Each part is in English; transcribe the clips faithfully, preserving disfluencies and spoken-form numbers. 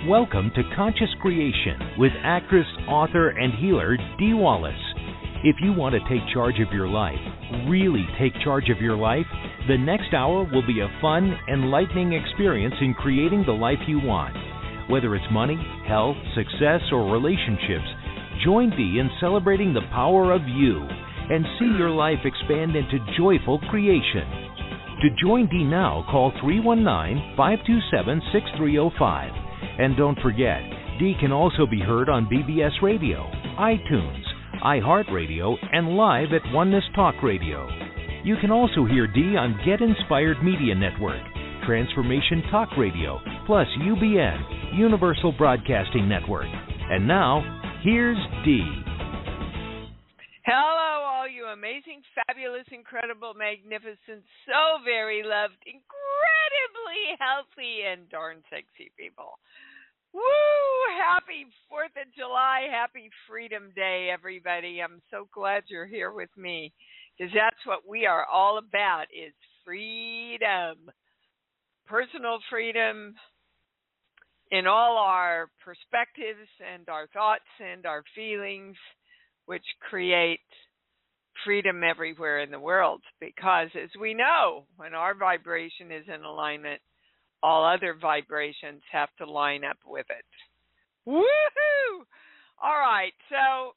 Welcome to Conscious Creation with actress, author, and healer Dee Wallace. If you want to take charge of your life, really take charge of your life, the next hour will be a fun, enlightening experience in creating the life you want. Whether it's money, health, success, or relationships, join Dee in celebrating the power of you and see your life expand into joyful creation. To join Dee now, call three one nine, five two seven, six three zero five. And don't forget, Dee can also be heard on B B S Radio, iTunes, iHeartRadio, and live at Oneness Talk Radio. You can also hear Dee on Get Inspired Media Network, Transformation Talk Radio, plus U B N, Universal Broadcasting Network. And now, here's Dee. Hello, all you amazing, fabulous, incredible, magnificent, so very loved, incredibly healthy, and darn sexy people. Woo! Happy fourth of July. Happy Freedom Day, everybody. I'm so glad you're here with me because that's what we are all about is freedom. Personal freedom in all our perspectives and our thoughts and our feelings, which create freedom everywhere in the world. Because as we know, when our vibration is in alignment, all other vibrations have to line up with it. Woohoo! All right, so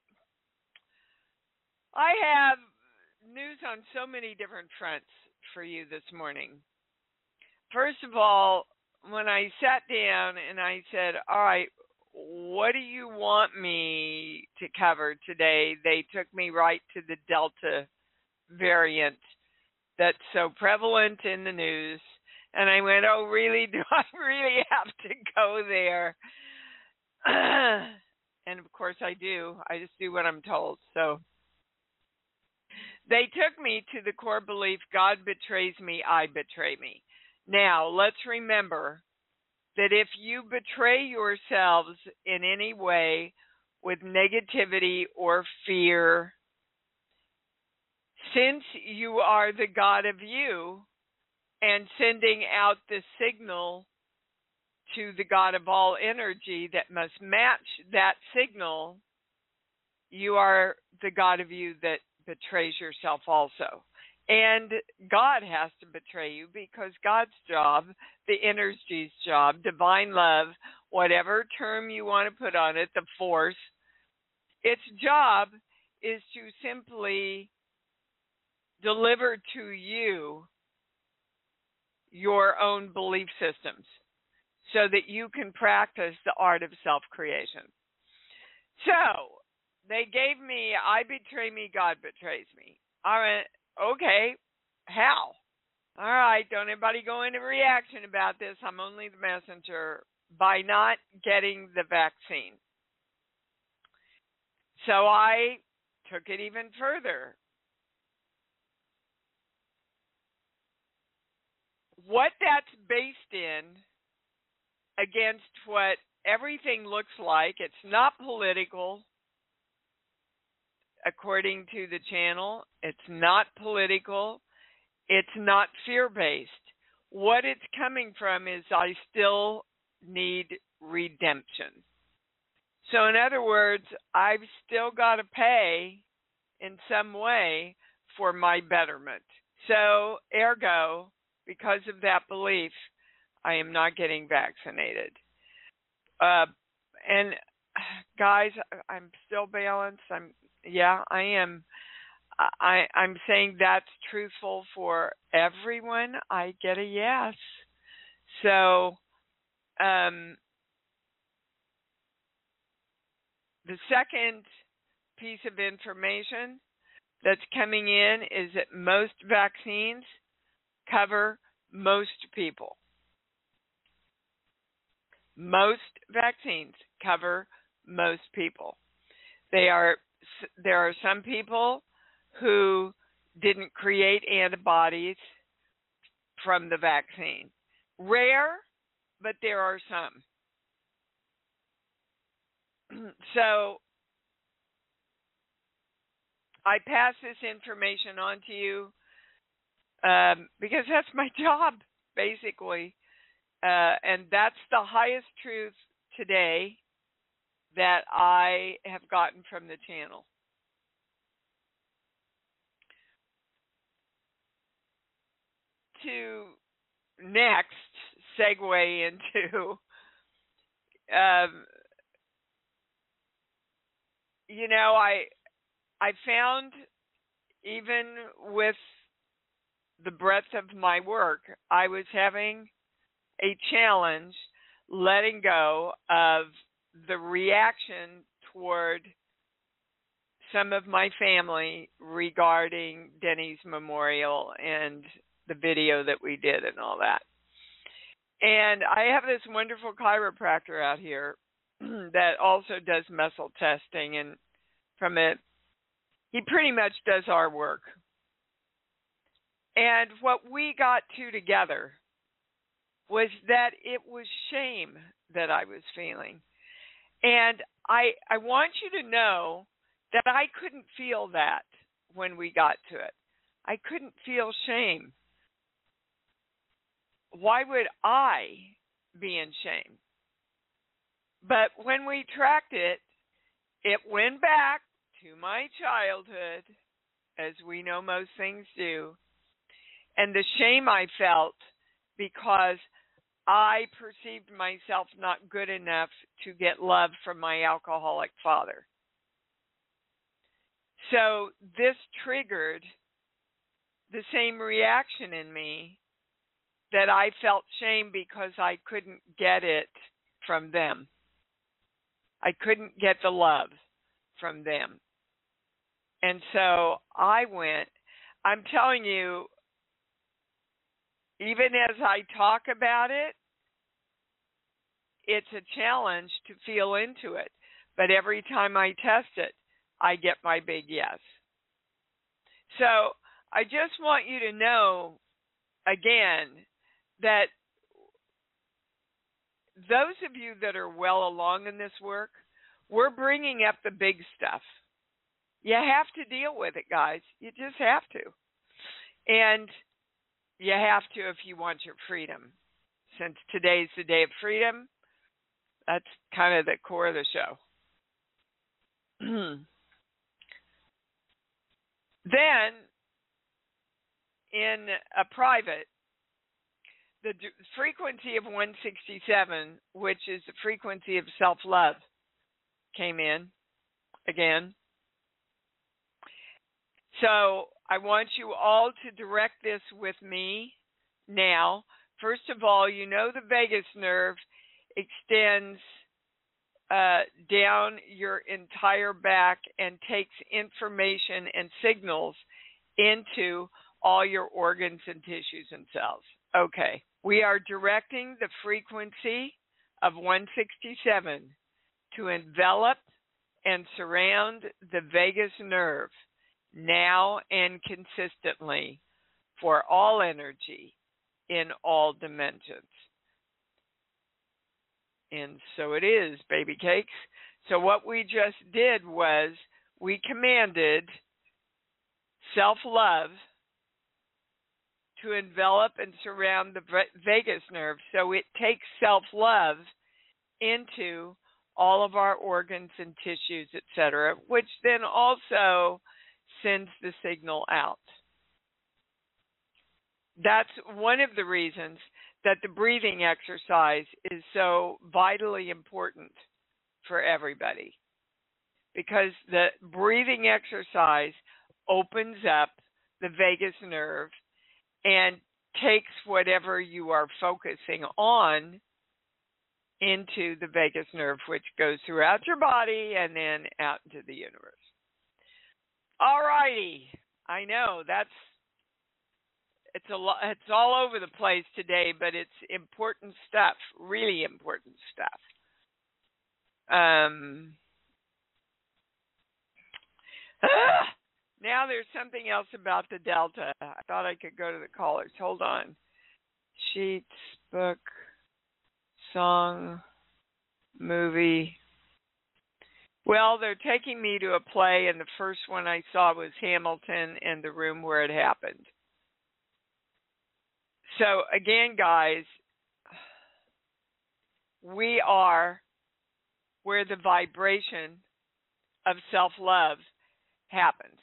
I have news on so many different fronts for you this morning. First of all, when I sat down and I said, all right, what do you want me to cover today? They took me right to the Delta variant that's so prevalent in the news. And I went, oh, really? Do I really have to go there? And, of course, I do. I just do what I'm told. So they took me to the core belief, God betrays me, I betray me. Now, let's remember that if you betray yourselves in any way with negativity or fear, since you are the God of you, and sending out the signal to the God of all energy that must match that signal, you are the God of you that betrays yourself also. And God has to betray you because God's job, the energy's job, divine love, whatever term you want to put on it, the force, its job is to simply deliver to you your own belief systems so that you can practice the art of self-creation. So they gave me, I betray me, God betrays me. I went, okay, how? All right, don't everybody go into reaction about this. I'm only the messenger. By not getting the vaccine. So I took it even further. What that's based in against what everything looks like, it's not political, according to the channel. It's not political. It's not fear-based. What it's coming from is I still need redemption. So in other words, I've still got to pay in some way for my betterment. So ergo, because of that belief, I am not getting vaccinated. Uh, and guys, I'm still balanced. I'm, yeah, I am. I, I'm saying that's truthful for everyone. I get a yes. So, um, the second piece of information that's coming in is that most vaccines cover most people. Most vaccines cover most people. They are there are some people who didn't create antibodies from the vaccine. Rare, but there are some. So I pass this information on to you um, because that's my job, basically. Uh, and that's the highest truth today that I have gotten from the channel. To next segue into, um, you know, I I found even with the breadth of my work, I was having a challenge letting go of the reaction toward some of my family regarding Denny's memorial and the video that we did and all that. And I have this wonderful chiropractor out here that also does muscle testing, and from it, he pretty much does our work. And what we got to together was that it was shame that I was feeling. And I I want you to know that I couldn't feel that when we got to it. I couldn't feel shame. Why would I be in shame? But when we tracked it, it went back to my childhood, as we know most things do, and the shame I felt because I perceived myself not good enough to get love from my alcoholic father. So this triggered the same reaction in me, that I felt shame because I couldn't get it from them. I couldn't get the love from them. And so I went, I'm telling you, even as I talk about it, it's a challenge to feel into it. But every time I test it, I get my big yes. So I just want you to know, again, that those of you that are well along in this work, we're bringing up the big stuff. You have to deal with it, guys. You just have to. And you have to if you want your freedom. Since today's the day of freedom, that's kind of the core of the show. Then, in a private, the d- frequency of one sixty-seven, which is the frequency of self-love, came in again. So I want you all to direct this with me now. First of all, you know the vagus nerve extends uh, down your entire back and takes information and signals into all your organs and tissues and cells. Okay. We are directing the frequency of one sixty-seven to envelop and surround the vagus nerve now and consistently for all energy in all dimensions. And so it is, baby cakes. So what we just did was we commanded self-love to envelop and surround the vagus nerve, so it takes self-love into all of our organs and tissues, et cetera, which then also sends the signal out. That's one of the reasons that the breathing exercise is so vitally important for everybody, because the breathing exercise opens up the vagus nerve and takes whatever you are focusing on into the vagus nerve, which goes throughout your body and then out into the universe. All righty. I know that's it's a lot. It's all over the place today, but it's important stuff. Really important stuff. Um. Ah! Now there's something else about the Delta. I thought I could go to the callers. Hold on. Sheets, book, song, movie. Well, they're taking me to a play, and the first one I saw was Hamilton and the room where it happened. So again, guys, we are where the vibration of self-love happens.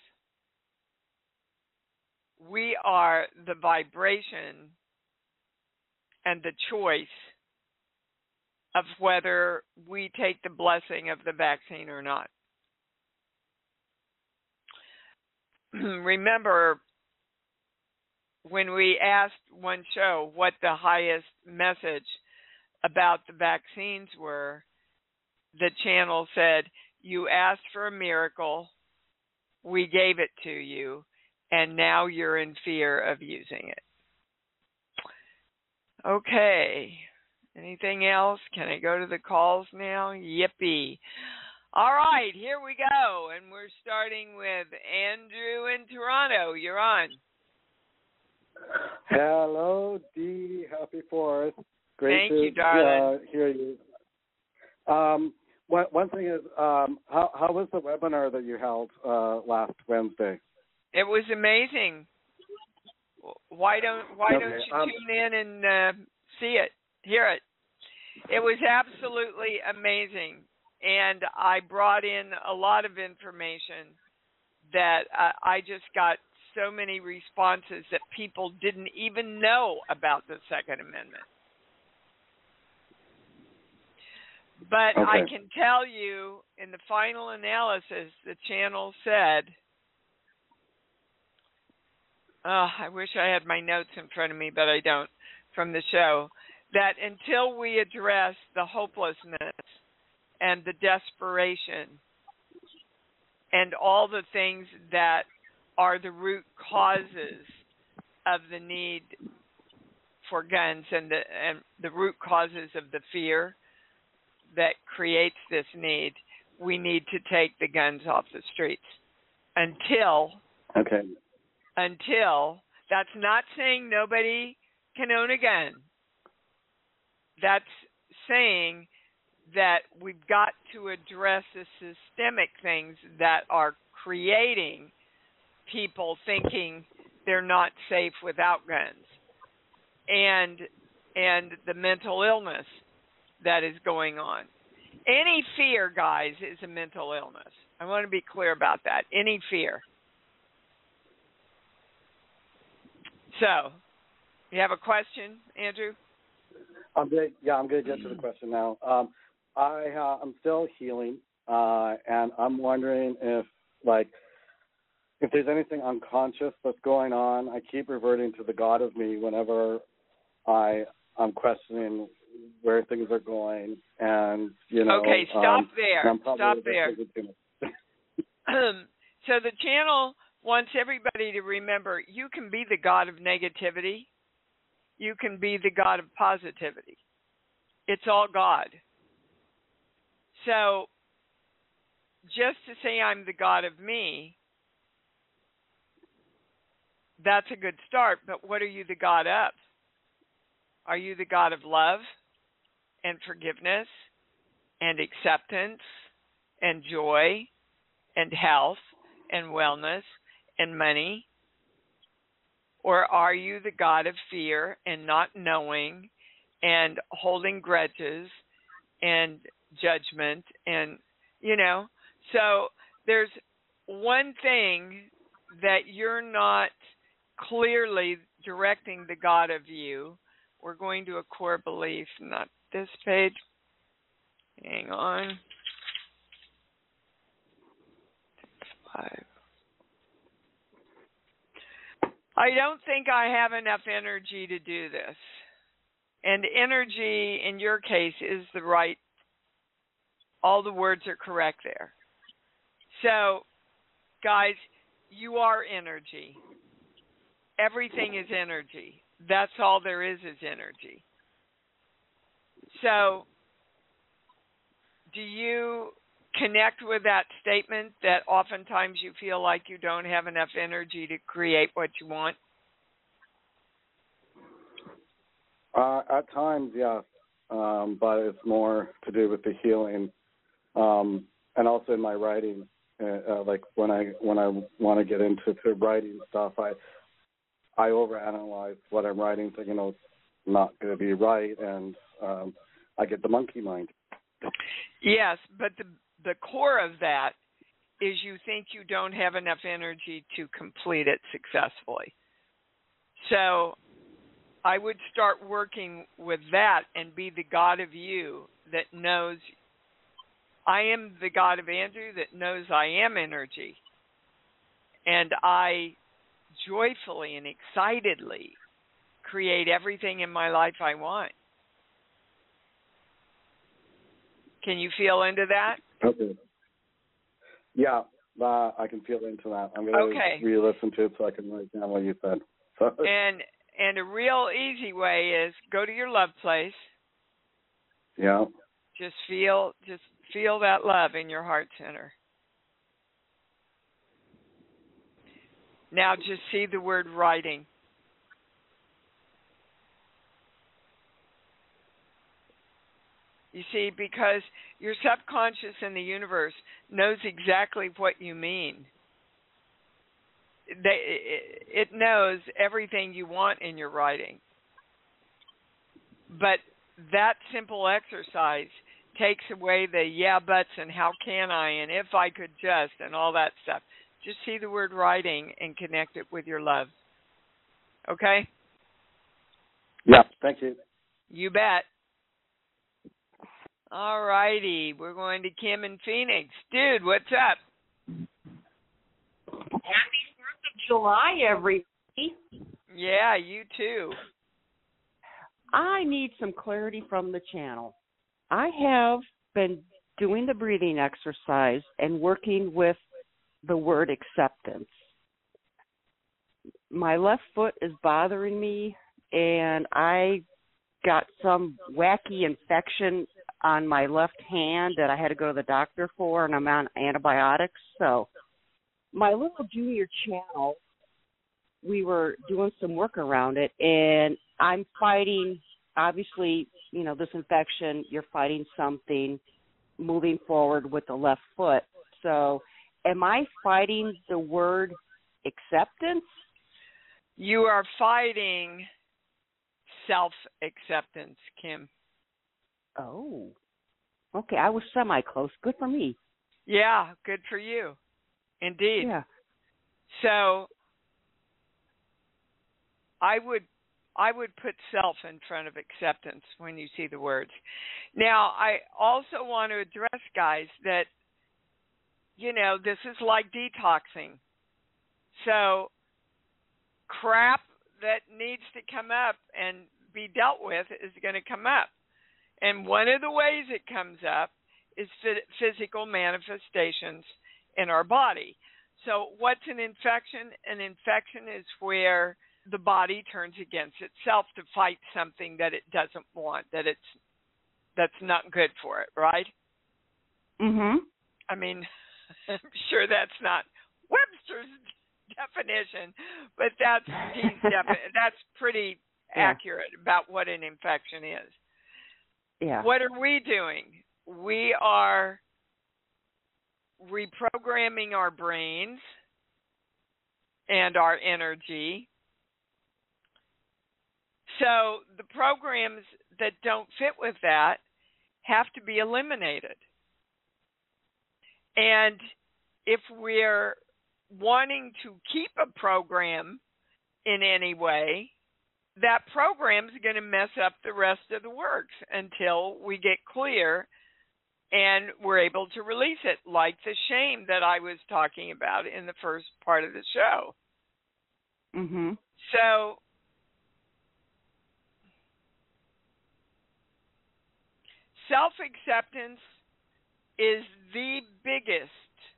We are the vibration and the choice of whether we take the blessing of the vaccine or not. Remember, when we asked one show what the highest message about the vaccines were, the channel said, you asked for a miracle, we gave it to you, and now you're in fear of using it. Okay. Anything else? Can I go to the calls now? Yippee. All right, here we go. And we're starting with Andrew in Toronto. You're on. Hello, Dee. Happy Fourth. Great Thank to you, darling. Uh, hear you. Um, one, one thing is, um, how, how was the webinar that you held uh, last Wednesday? It was amazing. Why don't Why okay, don't you um, tune in and uh, see it, hear it? It was absolutely amazing, and I brought in a lot of information that uh, I just got so many responses that people didn't even know about the Second Amendment. But okay. I can tell you, in the final analysis, the channel said, oh, I wish I had my notes in front of me, but I don't, from the show, that until we address the hopelessness and the desperation and all the things that are the root causes of the need for guns and the, and the root causes of the fear that creates this need, we need to take the guns off the streets. Until, okay. until, that's not saying nobody can own a gun. That's saying that we've got to address the systemic things that are creating people thinking they're not safe without guns, and and the mental illness that is going on. Any fear, guys, is a mental illness. I want to be clear about that. Any fear. So, you have a question, Andrew? I'm good. Yeah, I'm going to get to the question now. Um, I uh, I'm still healing, uh, and I'm wondering if like if there's anything unconscious that's going on. I keep reverting to the God of me whenever I I'm questioning where things are going, and you know. Okay, stop um, there. Stop there. um, so the channel wants everybody to remember you can be the God of negativity. You can be the God of positivity. It's all God. So just to say I'm the God of me, that's a good start, but what are you the God of? Are you the God of love and forgiveness and acceptance and joy and health and wellness and money? Or are you the God of fear and not knowing and holding grudges and judgment? And, you know, so there's one thing that you're not clearly directing the God of you. We're going to a core belief, not this page. Hang on. Five. I don't think I have enough energy to do this. And energy, in your case, is the right, all the words are correct there. So, guys, you are energy. Everything is energy. That's all there is is energy. So, do you connect with that statement that oftentimes you feel like you don't have enough energy to create what you want? Uh, at times, yes, um, but it's more to do with the healing, um, and also in my writing. Uh, uh, like when I when I want to get into to writing stuff, I I overanalyze what I'm writing, so you know it's not going to be right, and um, I get the monkey mind. Yes, but the the core of that is you think you don't have enough energy to complete it successfully. So I would start working with that and be the God of you that knows I am the God of Andrew that knows I am energy. And I joyfully and excitedly create everything in my life I want. Can you feel into that? Okay. Yeah, uh, I can feel into that. I'm going to okay. re-listen to it so I can write down what you said. So. And and a real easy way is go to your love place. Yeah. Just feel just feel that love in your heart center. Now just see the word writing. You see, because your subconscious in the universe knows exactly what you mean. They, it knows everything you want in your writing. But that simple exercise takes away the yeah, buts, and how can I, and if I could just, and all that stuff. Just see the word writing and connect it with your love. Okay? Yeah, thank you. You bet. All righty. We're going to Kim in Phoenix. Dude, what's up? Happy fourth of July, everybody. Yeah, you too. I need some clarity from the channel. I have been doing the breathing exercise and working with the word acceptance. My left foot is bothering me, and I got some wacky infection on my left hand that I had to go to the doctor for, and I'm on antibiotics. So my little junior channel, we were doing some work around it, and I'm fighting, obviously, you know, this infection, you're fighting something moving forward with the left foot. So am I fighting the word acceptance? You are fighting self-acceptance, Kim. Oh, okay. I was semi-close. Good for me. Yeah, good for you. Indeed. Yeah. So I would I would put self in front of acceptance when you see the words. Now, I also want to address, guys, that, you know, this is like detoxing. So crap that needs to come up and be dealt with is going to come up. And one of the ways it comes up is physical manifestations in our body. So what's an infection? An infection is where the body turns against itself to fight something that it doesn't want, that it's that's not good for it, right? Mhm. I mean, I'm sure that's not Webster's definition, but that's he's defi- that's pretty yeah. accurate about what an infection is. Yeah. What are we doing? We are reprogramming our brains and our energy. So the programs that don't fit with that have to be eliminated. And if we're wanting to keep a program in any way, that program is going to mess up the rest of the works until we get clear and we're able to release it, like the shame that I was talking about in the first part of the show. Mhm. So self-acceptance is the biggest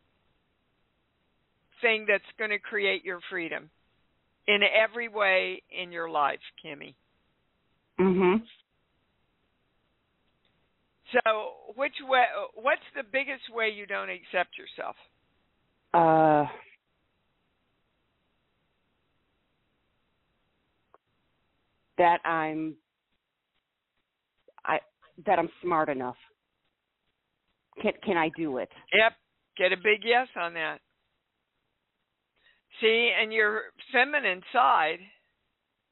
thing that's going to create your freedom in every way in your life, Kimmy. Mhm. So, which way? What's the biggest way you don't accept yourself? Uh, that I'm, I that I'm smart enough. Can can I do it? Yep. Get a big yes on that. See, and your feminine side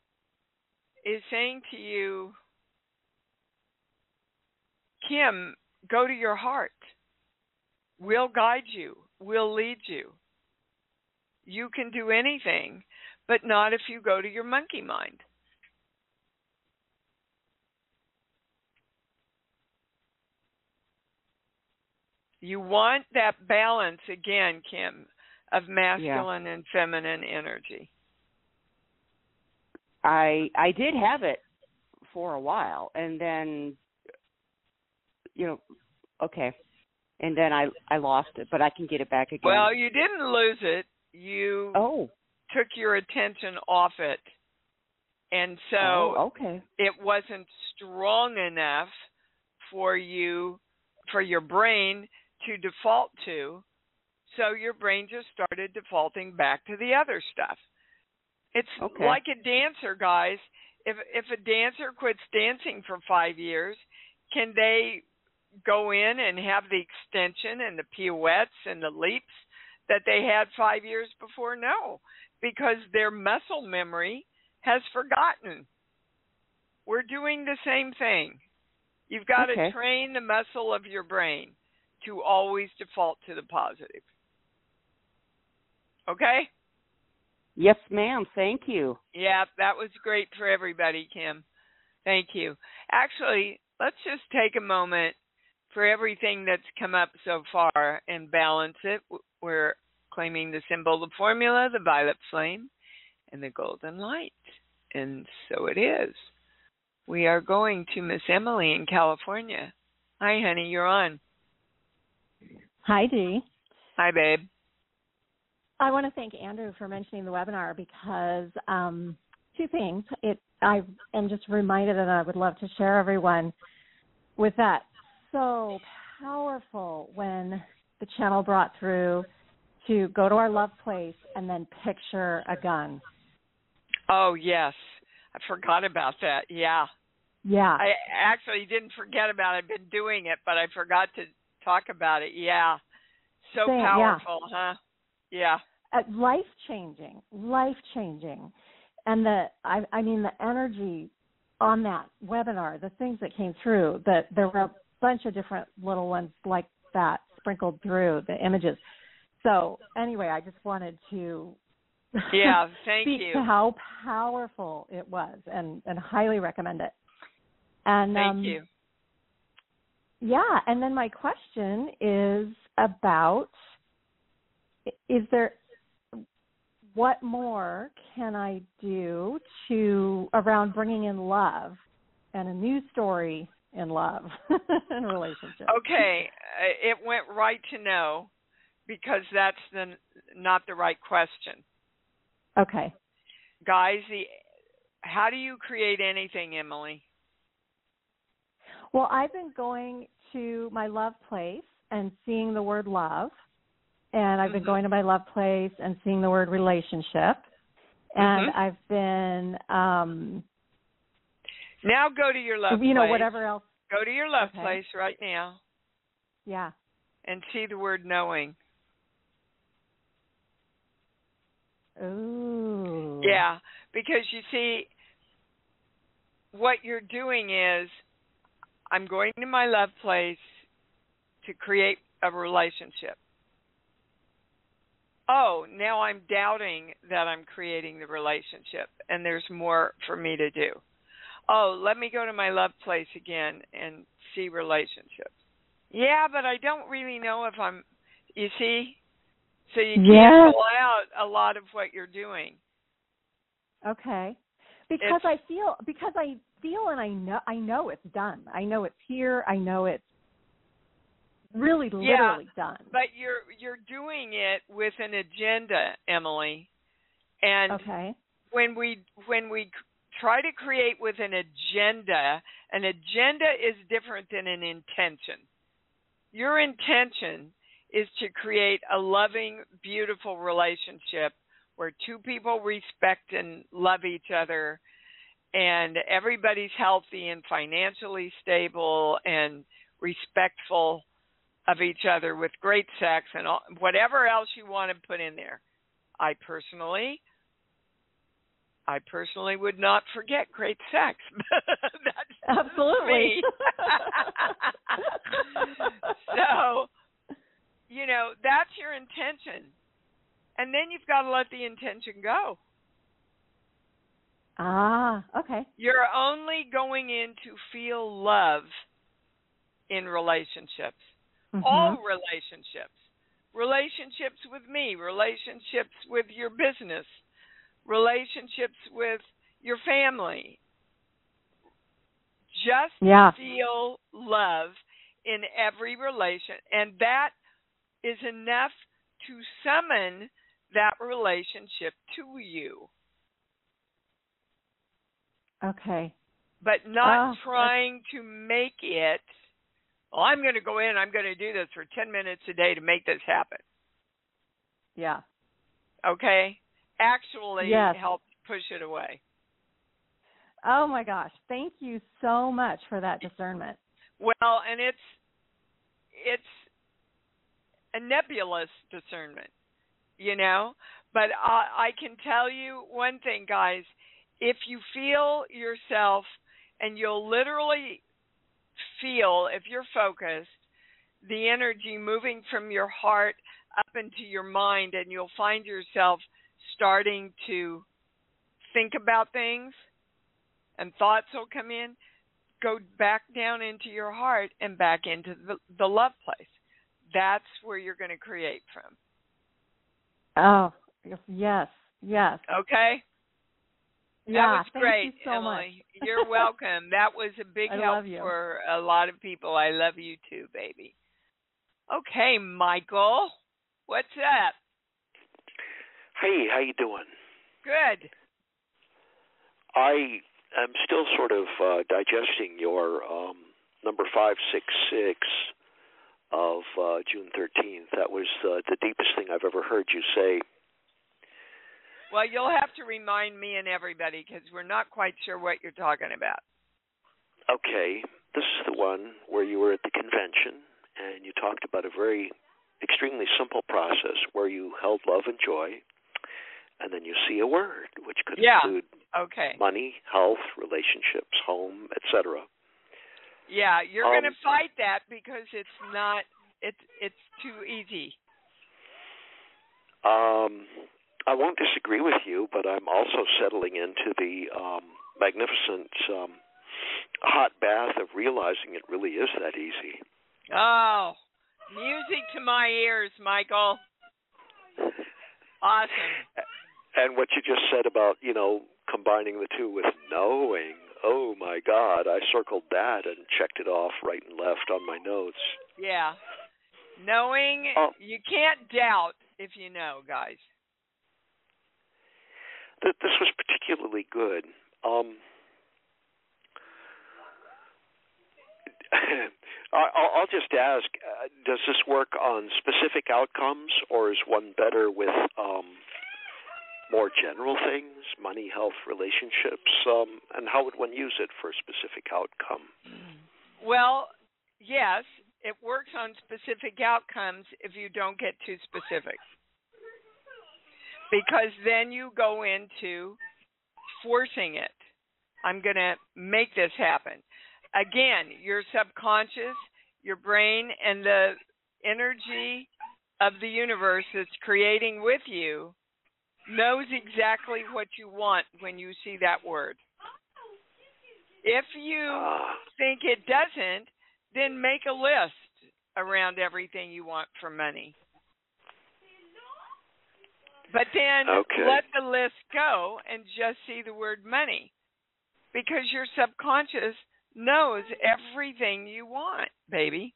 is saying to you, Kim, go to your heart. We'll guide you. We'll lead you. You can do anything, but not if you go to your monkey mind. You want that balance, again, Kim, of masculine yeah. and feminine energy. I I did have it for a while, and then, you know, okay, and then I, I lost it, but I can get it back again. Well, you didn't lose it. You oh. took your attention off it, and so oh, okay. it wasn't strong enough for you, for your brain to default to, so your brain just started defaulting back to the other stuff. It's okay. like a dancer, guys. If if a dancer quits dancing for five years, can they go in and have the extension and the pirouettes and the leaps that they had five years before? No, because their muscle memory has forgotten. We're doing the same thing. You've got okay. to train the muscle of your brain to always default to the positive. Okay? Yes, ma'am. Thank you. Yeah, that was great for everybody, Kim. Thank you. Actually, let's just take a moment for everything that's come up so far and balance it. We're claiming the symbol, the formula, the violet flame, and the golden light. And so it is. We are going to Miss Emily in California. Hi, honey, you're on. Hi, Dee. Hi, babe. I want to thank Andrew for mentioning the webinar because um, two things. It I am just reminded that I would love to share everyone with that. So powerful when the channel brought through to go to our love place and then picture a gun. Oh, yes. I forgot about that. Yeah. Yeah. I actually didn't forget about it. I've been doing it, but I forgot to talk about it. Yeah. So Same, powerful, yeah. huh? Yeah. Uh, life-changing, life-changing. And the, I, I mean, the energy on that webinar, the things that came through, that there were a bunch of different little ones like that sprinkled through the images. So anyway, I just wanted to yeah, thank speak you. to how powerful it was and, and highly recommend it. And Thank um, you. Yeah, and then my question is about, is there, what more can I do to, around bringing in love and a new story in love and relationship? Okay, it went right to no because that's the, not the right question. Okay. Guys, the, how do you create anything, Emily? Well, I've been going to my love place and seeing the word love, and I've been mm-hmm. going to my love place and seeing the word relationship, and mm-hmm. I've been um, now go to your love you know place. whatever else. Go to your love okay. place right now. Yeah. And see the word knowing. Ooh. Yeah, because you see, what you're doing is, I'm going to my love place to create a relationship. Oh, now I'm doubting that I'm creating the relationship, and there's more for me to do. Oh, let me go to my love place again and see relationships. Yeah, but I don't really know if I'm, you see? So you yes. can't pull out a lot of what you're doing. Okay. Because it's, I feel, because I feel and I know, I know it's done. I know it's here. I know it's really literally yeah, done. But you're you're doing it with an agenda, Emily. And okay. when we when we try to create with an agenda, an agenda is different than an intention. Your intention is to create a loving, beautiful relationship where two people respect and love each other, and everybody's healthy and financially stable and respectful of each other with great sex and all, whatever else you want to put in there. I personally, I personally would not forget great sex. That's absolutely. me. So, you know, that's your intention. And then you've got to let the intention go. Ah, okay. You're only going in to feel love in relationships. Mm-hmm. All relationships. Relationships with me, relationships with your business, relationships with your family. Just yeah. feel love in every relation, and that is enough to summon that relationship to you. Okay. But not oh, trying to make it, well, I'm going to go in, I'm going to do this for ten minutes a day to make this happen. Yeah. Okay? Actually yes. help push it away. Oh, my gosh. Thank you so much for that discernment. Well, and it's it's a nebulous discernment, you know? But I, I can tell you one thing, guys. If you feel yourself, and you'll literally feel, if you're focused, the energy moving from your heart up into your mind, and you'll find yourself starting to think about things, and thoughts will come in, go back down into your heart and back into the, the love place. That's where you're going to create from. Oh, yes, yes. Okay? Yeah, that was great, thank you so Emily. much. You're welcome. That was a big I help love you. for a lot of people. I love you too, baby. Okay, Michael, what's up? Hey, how you doing? Good. I am still sort of uh, digesting your um, number five six six of uh, June thirteenth. That was uh, the deepest thing I've ever heard you say. Well, you'll have to remind me and everybody because we're not quite sure what you're talking about. Okay. This is the one where you were at the convention and you talked about a very extremely simple process where you held love and joy, and then you see a word, which could yeah. include okay. money, health, relationships, home, et cetera. Yeah, you're um, going to fight that because it's not, it's it's too easy. Um, I won't disagree with you, but I'm also settling into the um, magnificent um, hot bath of realizing it really is that easy. Oh, music to my ears, Michael. Awesome. And what you just said about, you know, combining the two with knowing, oh, my God, I circled that and checked it off right and left on my notes. Yeah. Knowing, oh. You can't doubt if you know, guys. Th- this was particularly good. Um, I'll, I'll just ask, uh, does this work on specific outcomes, or is one better with um, more general things, money, health, relationships, um, and how would one use it for a specific outcome? Well, yes, it works on specific outcomes if you don't get too specific. Because then you go into forcing it. I'm going to make this happen. Again, your subconscious, your brain, and the energy of the universe that's creating with you knows exactly what you want when you see that word. If you think it doesn't, then make a list around everything you want for money. But then okay. let the list go and just see the word money, because your subconscious knows everything you want, baby.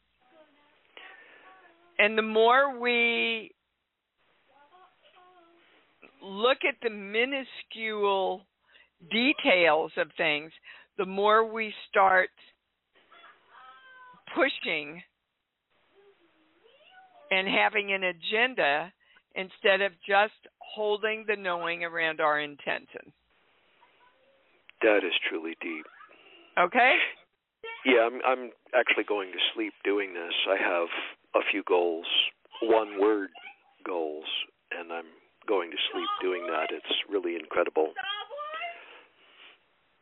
And the more we look at the minuscule details of things, the more we start pushing and having an agenda instead of just holding the knowing around our intention. That is truly deep. Okay? Yeah, I'm, I'm actually going to sleep doing this. I have a few goals, one-word goals, and I'm going to sleep doing that. It's really incredible.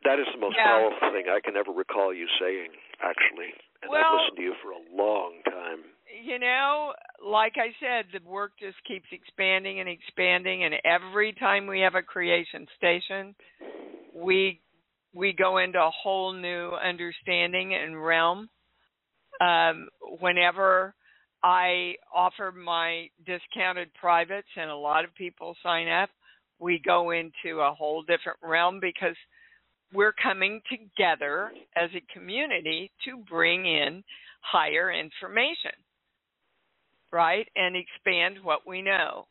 That is the most Yeah. powerful thing I can ever recall you saying, actually. And Well, I've listened to you for a long time. You know, like I said, the work just keeps expanding and expanding, and every time we have a creation station, we we go into a whole new understanding and realm. Um, whenever I offer my discounted privates and a lot of people sign up, we go into a whole different realm because we're coming together as a community to bring in higher information, right, and expand what we know.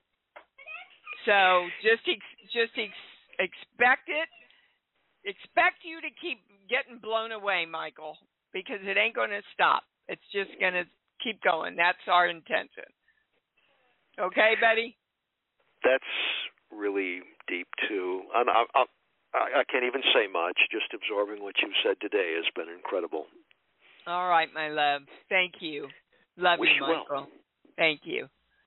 So just ex- just ex- expect it. Expect you to keep getting blown away, Michael, because it ain't going to stop. It's just going to keep going. That's our intention. Okay, Betty? That's really deep, too. And I, I, I can't even say much. Just absorbing what you've said today has been incredible. All right, my love. Thank you. Love Wish you, you Michael. well. Thank you.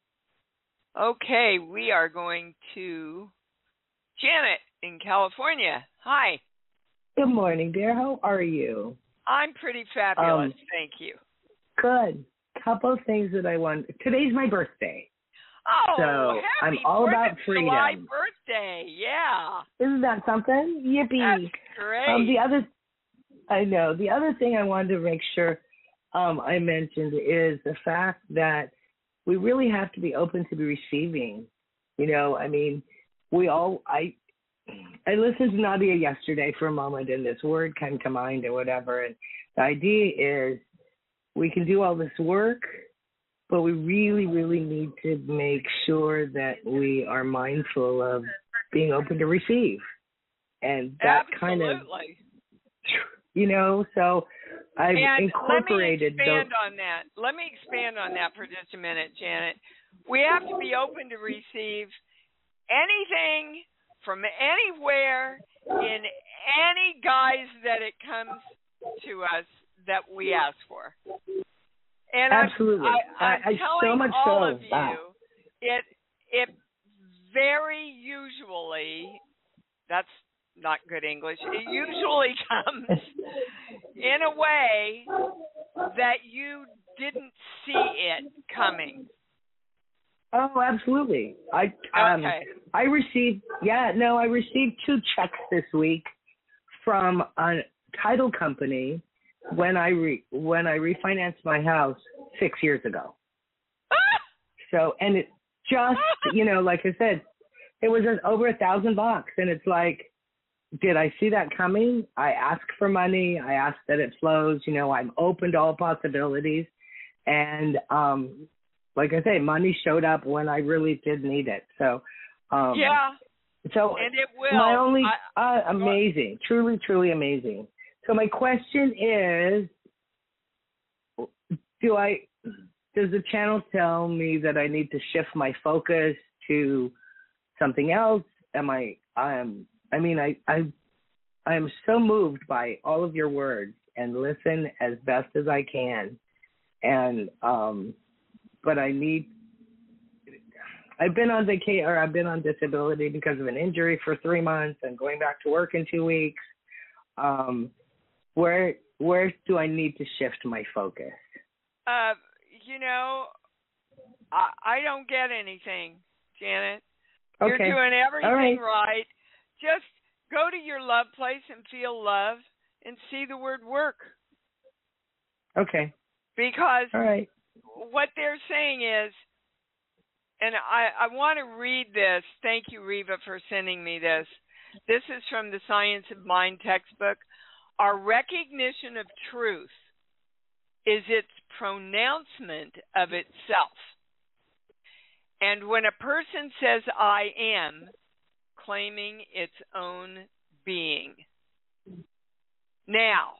Okay, we are going to Janet in California. Hi. Good morning, dear. How are you? I'm pretty fabulous. Um, Thank you. Good. Couple of things that I want. Today's my birthday. Oh, so happy I'm all fourth about of freedom. July birthday. Yeah. Isn't that something? Yippee. That's great. Um, the other, I know. The other thing I wanted to make sure um, I mentioned is the fact that we really have to be open to be receiving. You know, I mean, we all, I, I listened to Nadia yesterday for a moment, and this word came to mind or whatever. And the idea is we can do all this work, but we really, really need to make sure that we are mindful of being open to receive. And that Absolutely. kind of, you know, so I've and incorporated let me expand those. on that. Let me expand on that for just a minute, Janet. We have to be open to receive anything from anywhere in any guise that it comes to us that we ask for. And Absolutely. I, I'm I, I telling so much all so of you, that. it it very usually, that's not good English, it usually comes in a way that you didn't see it coming. Oh, absolutely. I um, Okay. I received yeah no I received two checks this week from a title company when I re, when I refinanced my house six years ago. So and it just you know like I said, it was just over a thousand bucks, and it's like, did I see that coming? I ask for money. I ask that it flows. You know, I'm open to all possibilities, and um. Like I say, money showed up when I really did need it. So, um, yeah. So and it will. My only I, uh, amazing, truly, truly amazing. So my question is, do I? Does the channel tell me that I need to shift my focus to something else? Am I? Um, I mean, I, I, I am so moved by all of your words and listen as best as I can, and um. But I need, I've been on vacation, or I've been on disability because of an injury for three months and going back to work in two weeks. Um, where where do I need to shift my focus? Uh, you know, I, I don't get anything, Janet. You're Okay. doing everything All right. right. Just go to your love place and feel love and see the word work. Okay. Because All right. what they're saying is, and I, I want to read this. Thank you, Reva, for sending me this. This is from the Science of Mind textbook. Our recognition of truth is its pronouncement of itself. And when a person says I am, claiming its own being. Now,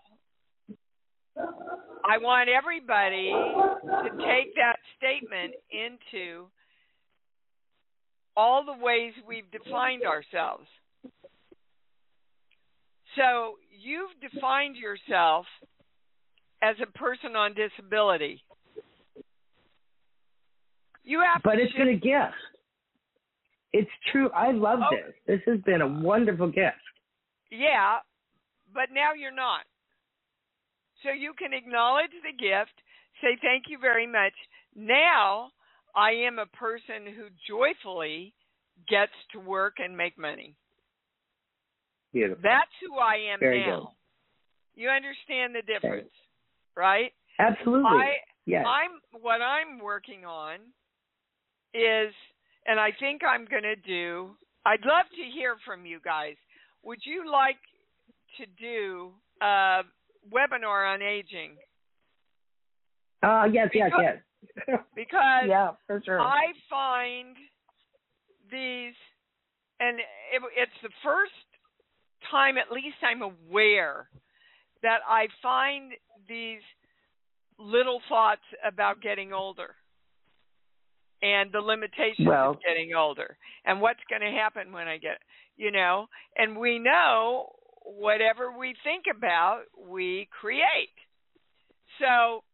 I want everybody to take that statement into all the ways we've defined ourselves. So you've defined yourself as a person on disability. You have but to it's shift. been a gift. It's true. I love Oh. this. This has been a wonderful gift. Yeah, but now you're not. So you can acknowledge the gift, say thank you very much. Now I am a person who joyfully gets to work and make money. Beautiful. That's who I am Very now. Good. You understand the difference, right? Absolutely. I, yes. I'm what I'm working on is, and I think I'm going to do. I'd love to hear from you guys. Would you like to do a webinar on aging? Uh, yes, because, yes, yes. Because yeah, for sure. I find these, and it, it's the first time, at least I'm aware, that I find these little thoughts about getting older and the limitations well, of getting older and what's going to happen when I get, you know, and we know whatever we think about, we create. So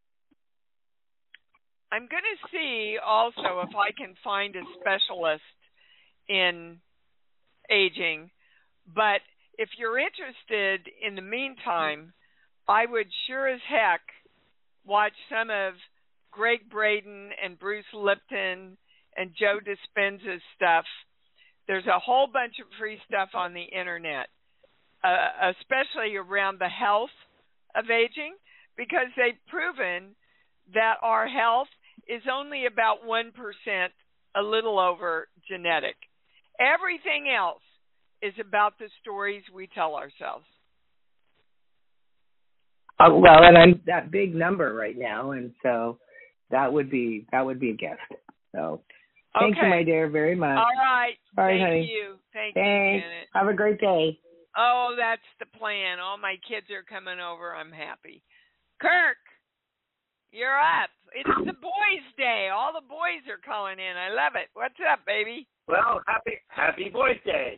I'm going to see also if I can find a specialist in aging. But if you're interested, in the meantime, I would sure as heck watch some of Greg Braden and Bruce Lipton and Joe Dispenza's stuff. There's a whole bunch of free stuff on the internet, uh, especially around the health of aging, because they've proven that our health is only about one percent, a little over, genetic. Everything else is about the stories we tell ourselves. Uh, well, and I'm that big number right now, and so that would be that would be a gift. So thank okay. you, my dear, very much. All right. All right, Thank honey. you. Thank Thanks. you, Janet. Have a great day. Oh, that's the plan. All my kids are coming over. I'm happy. Kirk, you're up. It's the boys' day. All the boys are calling in. I love it. What's up, baby? Well, happy Happy Boys' Day.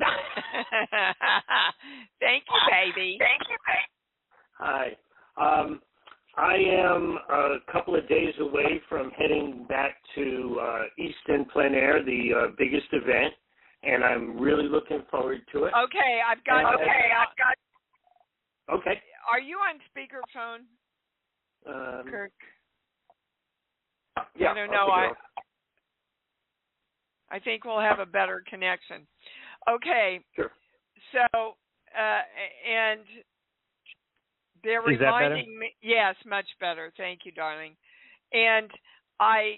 Thank you, baby. Thank you, baby. Hi. Um, I am a couple of days away from heading back to uh, Easton Plein Air, the uh, biggest event, and I'm really looking forward to it. Okay, I've got. And, okay, I've got. Okay. Are you on speakerphone, Um, Kirk? Yeah. I don't know. I. I think we'll have a better connection. Okay. Sure. So, uh, and they're Is that better? reminding me. Yes, much better. Thank you, darling. And I,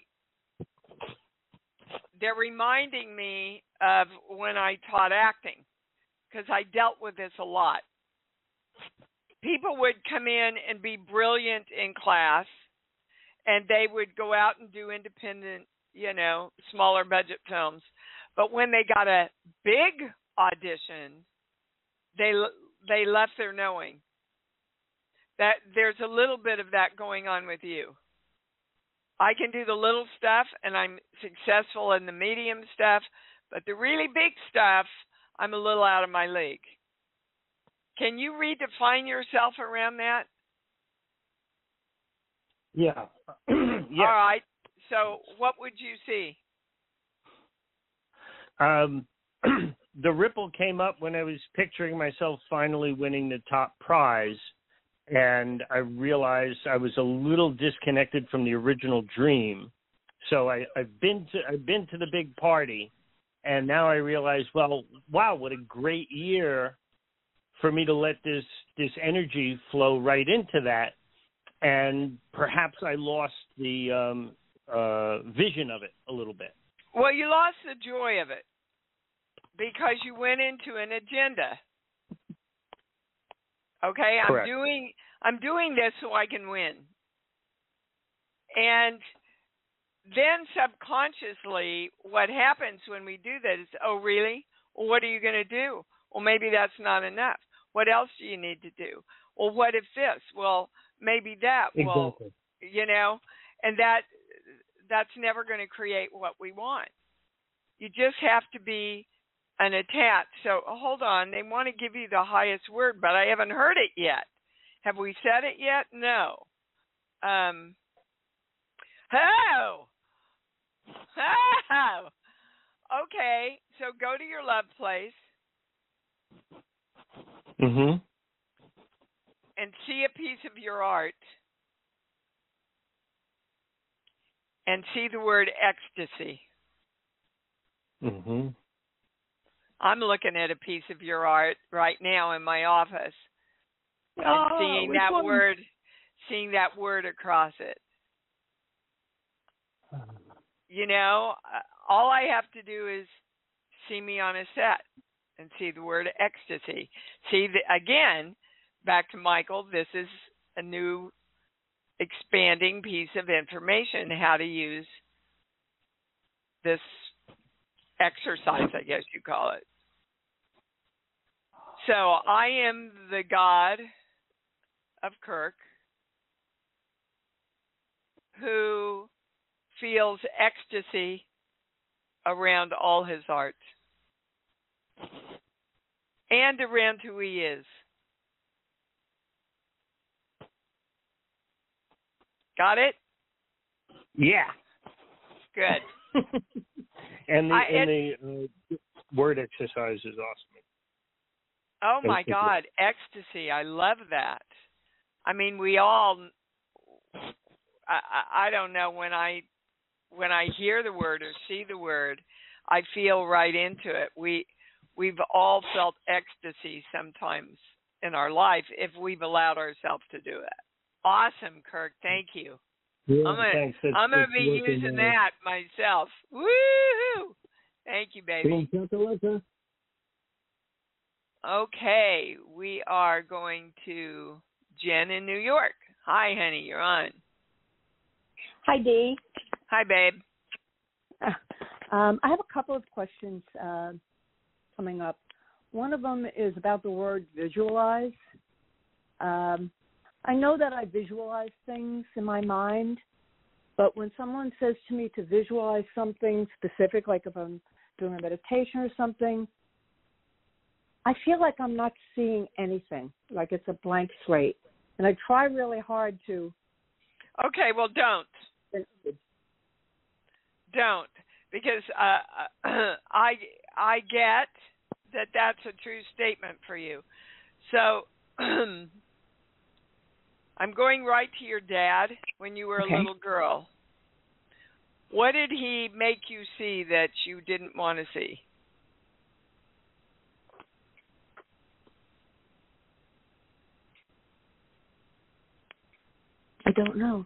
they're reminding me of when I taught acting, because I dealt with this a lot. People would come in and be brilliant in class, and they would go out and do independent, you know, smaller budget films. But when they got a big audition, they they left there knowing that there's a little bit of that going on with you. I can do the little stuff, and I'm successful in the medium stuff, but the really big stuff, I'm a little out of my league. Can you redefine yourself around that? Yeah. yeah. All right. So what would you see? Um, the ripple came up when I was picturing myself finally winning the top prize, and I realized I was a little disconnected from the original dream. So I, I've been to I've been to the big party, and now I realize, well, wow, what a great year for me to let this this energy flow right into that, and perhaps I lost the um, uh, vision of it a little bit. Well, you lost the joy of it because you went into an agenda. Okay, I'm Correct. doing I'm doing this so I can win. And then subconsciously, what happens when we do that is, oh, really? Well, what are you going to do? Well, maybe that's not enough. What else do you need to do? Well, what if this? Well, maybe that. Exactly. Well, you know, and that that's never going to create what we want. You just have to be unattached. So hold on. They want to give you the highest word, but I haven't heard it yet. Have we said it yet? No. Um, oh! Oh! Okay, so go to your love place. Mm-hmm. and see a piece of your art and see the word ecstasy. Mm-hmm. I'm looking at a piece of your art right now in my office and Oh, seeing which that one? word, seeing that word across it. You know, uh, all I have to do is see me on a set and see the word ecstasy. See, the, again, back to Michael, this is a new expanding piece of information, how to use this exercise, I guess you call it. So I am the god of Kirk who feels ecstasy around all his art and around who he is. Got it? Yeah. Good. and the, I, and the uh, word exercise is awesome. Oh, my God. Ecstasy. I love that. I mean, we all, I, I don't know, when I when I hear the word or see the word, I feel right into it. We, we've all felt ecstasy sometimes in our life if we've allowed ourselves to do it. Awesome, Kirk. Thank you. Yeah, I'm gonna, thanks. It's, I'm gonna it's be working, using uh, that myself. Woohoo! Thank you, baby. Okay, we are going to Jen in New York. Hi, honey. You're on. Hi, Dee. Hi, babe. Um, I have a couple of questions uh, coming up. One of them is about the word visualize. Um, I know that I visualize things in my mind, but when someone says to me to visualize something specific, like if I'm doing a meditation or something, I feel like I'm not seeing anything, like it's a blank slate. And I try really hard to. Okay, well, don't. Don't. Because uh, I, I get that that's a true statement for you. So I'm going right to your dad when you were Okay. a little girl. What did he make you see that you didn't want to see? I don't know.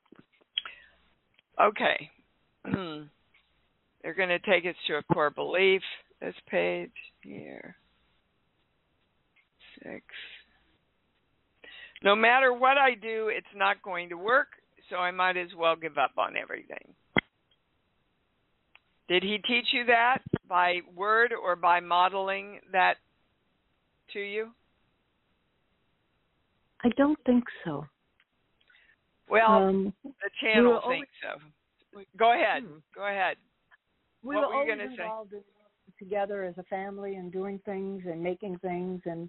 Okay. They're going to take us to a core belief. This page here. Six. No matter what I do, it's not going to work, so I might as well give up on everything. Did he teach you that by word or by modeling that to you? I don't think so. Well, um, the channel we thinks so. Go ahead. Hmm. Go ahead. We what were were you always going to say? involved in, together as a family and doing things and making things, and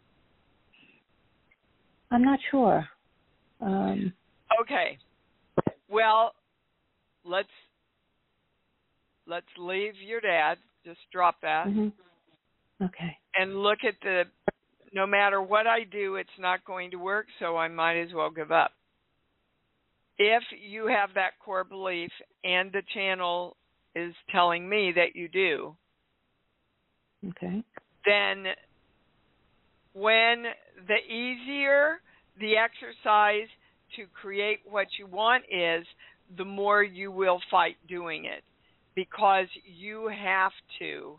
I'm not sure. Um, okay. Well, let's let's leave your dad. Just drop that. mm-hmm. Okay. And look at the, no matter what I do, it's not going to work, so I might as well give up. If you have that core belief and the channel is telling me that you do, okay, then when the easier the exercise to create what you want is, the more you will fight doing it, because you have to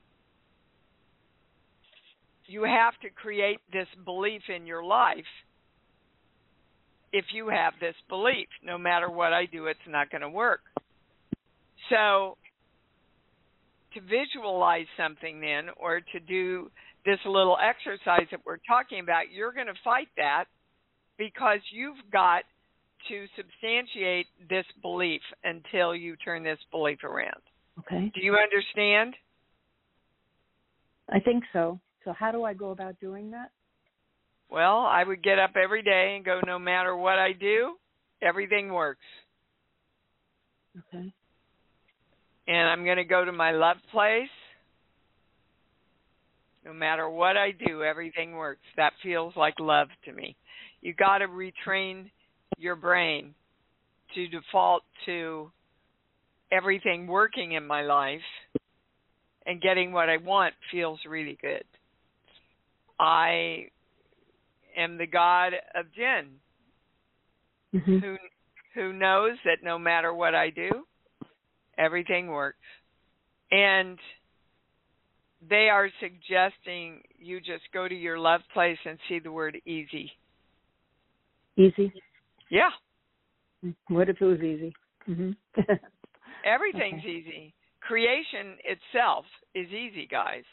you have to create this belief in your life. If you have this belief, no matter what I do, it's not going to work. So to visualize something then, or to do this little exercise that we're talking about, you're going to fight that because you've got to substantiate this belief until you turn this belief around. Okay. Do you understand? I think so. So how do I go about doing that? Well, I would get up every day and go, no matter what I do, everything works. Okay. And I'm going to go to my love place. No matter what I do, everything works. That feels like love to me. You got to retrain your brain to default to everything working in my life, and getting what I want feels really good. I am the god of Jen, mm-hmm. who who knows that no matter what I do, everything works. And they are suggesting you just go to your love place and see the word easy. Easy? Yeah. What if it was easy? Mm-hmm. Everything's okay. easy. Creation itself is easy, guys.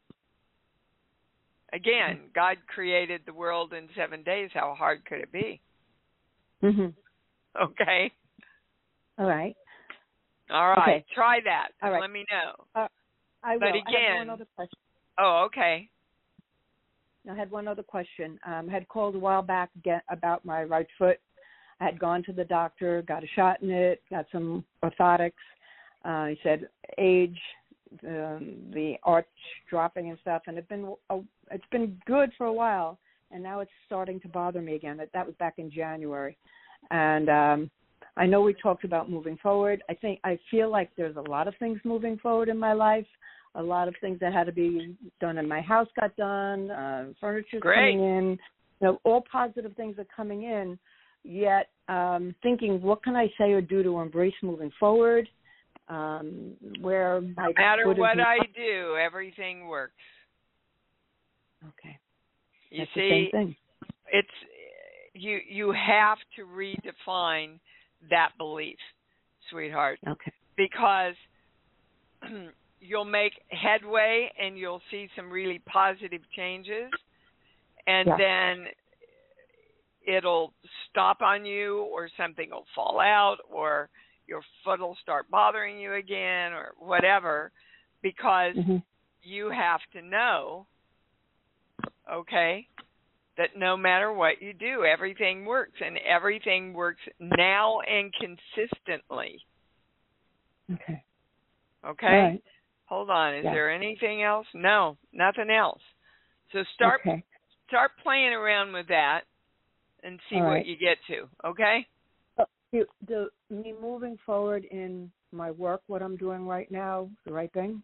Again, God created the world in seven days. How hard could it be? Mm-hmm. Okay. All right. All right. Okay. Try that. All right. Let me know. Uh, I will. But again, I have one other question. Oh, okay. I had one other question. Um, I had called a while back again about my right foot. I had gone to the doctor, got a shot in it, got some orthotics. Uh, he said age, um, the arch dropping and stuff, and it's been uh, it's been good for a while, and now it's starting to bother me again. That that was back in January, and um, I know we talked about moving forward. I think I feel like there's a lot of things moving forward in my life. A lot of things that had to be done in my house got done. Uh, furniture's Great. coming in. You know, all positive things are coming in. Yet um, thinking, what can I say or do to embrace moving forward? Um, where no matter what I do, everything works. Okay. You That's see, the same thing. It's you. You have to redefine that belief, sweetheart. Okay. Because you'll make headway and you'll see some really positive changes, and yeah. then it'll stop on you, or something will fall out, or your foot will start bothering you again, or whatever, because mm-hmm. you have to know, okay, that no matter what you do, everything works, and everything works now and consistently. Okay. Okay? Right. Hold on. Is yeah. there anything else? No, nothing else. So start okay. start playing around with that and see All what right. you get to, okay? Uh, the, the, me moving forward in my work, what I'm doing right now, the right thing?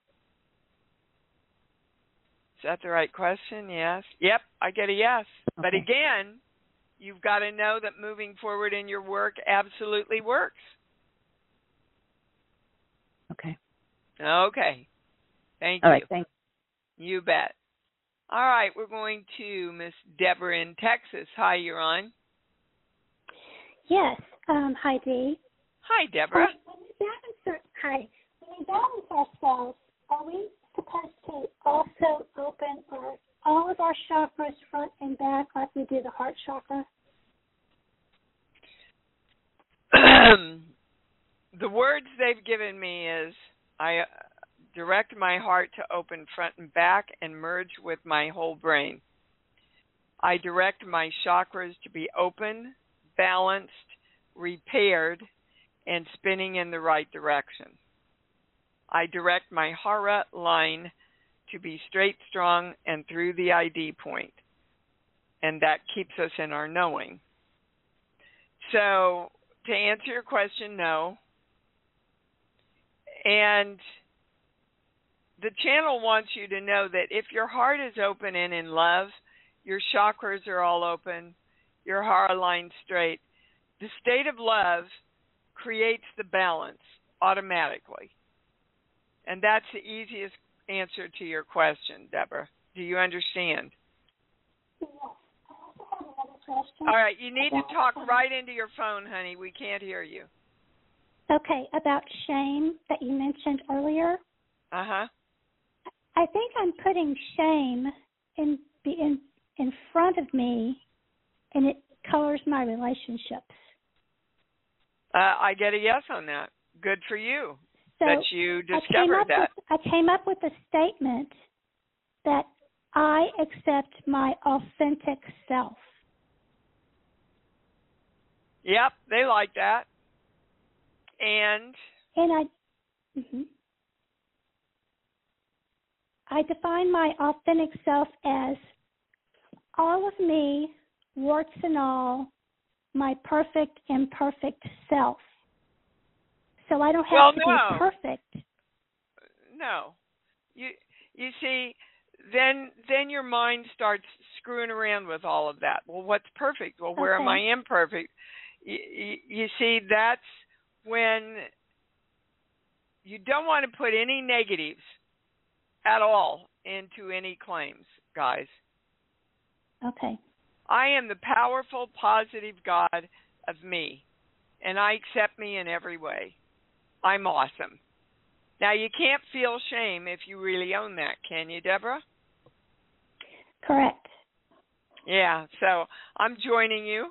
Is that the right question? Yes. Yep, I get a yes. Okay. But again, you've got to know that moving forward in your work absolutely works. Okay. Okay. Thank All you. right, thanks. You bet. All right, we're going to Miss Deborah in Texas. Hi, you're on. Yes. Um, hi, Dee. Hi, Deborah. Um, when we balance our, hi. When we balance ourselves, are we supposed to also open our, all of our chakras front and back like we do the heart chakra? The words they've given me is I direct my heart to open front and back and merge with my whole brain. I direct my chakras to be open, balanced, repaired, and spinning in the right direction. I direct my hara line to be straight, strong, and through the I D point. And that keeps us in our knowing. So, to answer your question, no. And the channel wants you to know that if your heart is open and in love, your chakras are all open, your hara line straight, the state of love creates the balance automatically. And that's the easiest answer to your question, Deborah. Do you understand? Yes. I also have another question. All right, you need to talk right into your phone, honey. We can't hear you. Okay, about shame that you mentioned earlier. Uh-huh. I think I'm putting shame in in in front of me, and it colors my relationships. Uh, I get a yes on that. Good for you so that you discovered I came up that. With, I came up with a statement that I accept my authentic self. Yep, they like that. And and I, mm-hmm. I define my authentic self as all of me, warts and all, my perfect imperfect self. So I don't have well, to no. be perfect. No. You you see, then then your mind starts screwing around with all of that. Well, what's perfect? Well, where okay. am I imperfect? You, you, you see, that's when you don't want to put any negatives at all into any claims, guys. Okay. I am the powerful, positive God of me, and I accept me in every way. I'm awesome. Now, you can't feel shame if you really own that, can you, Deborah? Correct. Yeah, so I'm joining you.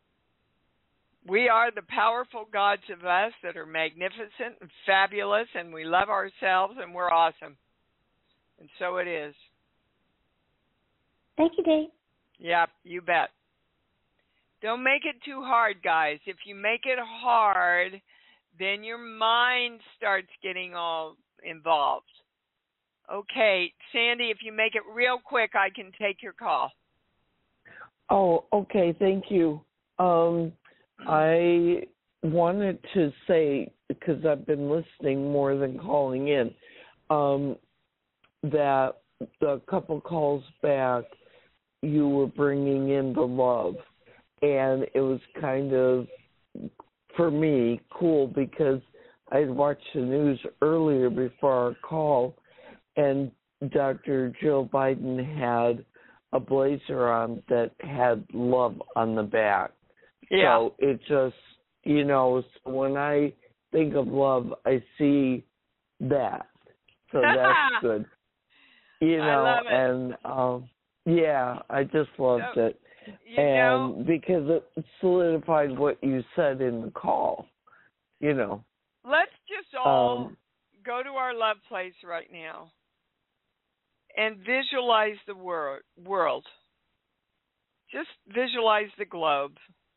We are the powerful gods of us that are magnificent and fabulous, and we love ourselves, and we're awesome. And so it is. Thank you, Dee. Yep, you bet. Don't make it too hard, guys. If you make it hard, then your mind starts getting all involved. Okay, Sandy, if you make it real quick, I can take your call. Oh, okay, thank you. Um, I wanted to say, because I've been listening more than calling in, um, that a couple calls back, you were bringing in the love. And it was kind of, for me, cool because I had watched the news earlier before our call, and Doctor Jill Biden had a blazer on that had love on the back. Yeah. So it just, you know, so when I think of love, I see that. So that's good. You know, I love it. and um, yeah, I just loved so, it. You and know, because it solidified what you said in the call, you know. Let's just all um, go to our love place right now and visualize the wor- world. Just visualize the globe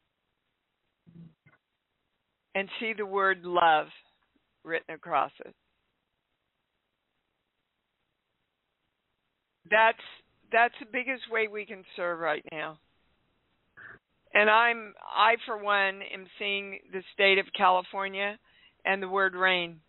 and see the word love written across it. That's that's the biggest way we can serve right now. And I'm, I for one, am seeing the state of California and the word rain.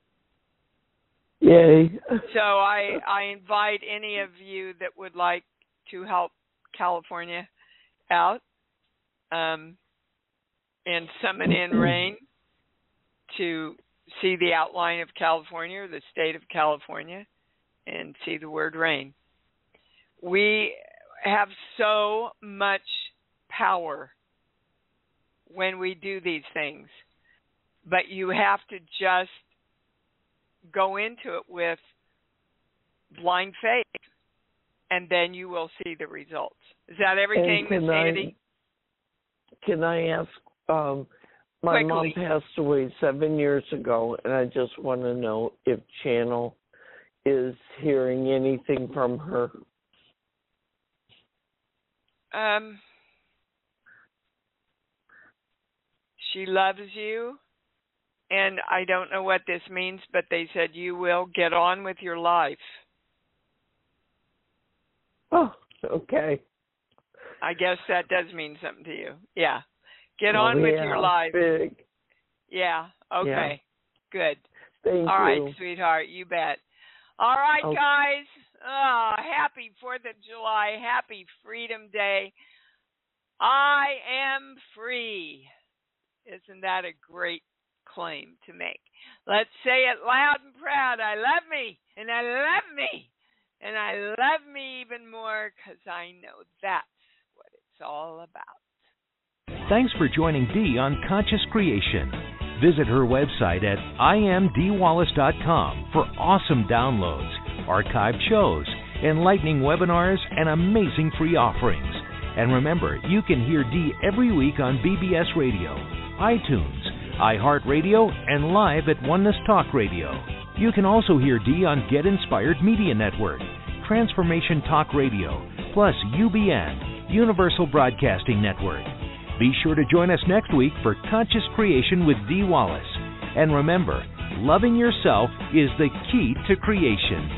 Yay. So I, I invite any of you that would like to help California out um, and summon in rain to see the outline of California, or the state of California, and see the word rain. We have so much power when we do these things, but you have to just go into it with blind faith, and then you will see the results. Is that everything, Miss Sandy? Can I ask, um, my Quickly. mom passed away seven years ago, and I just want to know if Channel is hearing anything from her. Um, she loves you, and I don't know what this means, but they said you will get on with your life. Oh, okay. I guess that does mean something to you. Yeah. Get oh, on with yeah, your life. Big. Yeah. Okay. Yeah. Good. Thank All you. right, sweetheart. You bet. All right, okay. guys. Oh, happy fourth of July. Happy Freedom Day. I am free. Isn't that a great claim to make? Let's say it loud and proud. I love me, and I love me, and I love me even more because I know that's what it's all about. Thanks for joining Dee on Conscious Creation. Visit her website at I am dee wallace dot com for awesome downloads, archived shows, enlightening webinars, and amazing free offerings. And remember, you can hear Dee every week on B B S Radio, iTunes, iHeartRadio, and live at Oneness Talk Radio. You can also hear Dee on Get Inspired Media Network, Transformation Talk Radio, plus U B N, Universal Broadcasting Network. Be sure to join us next week for Conscious Creation with Dee Wallace. And remember, loving yourself is the key to creation.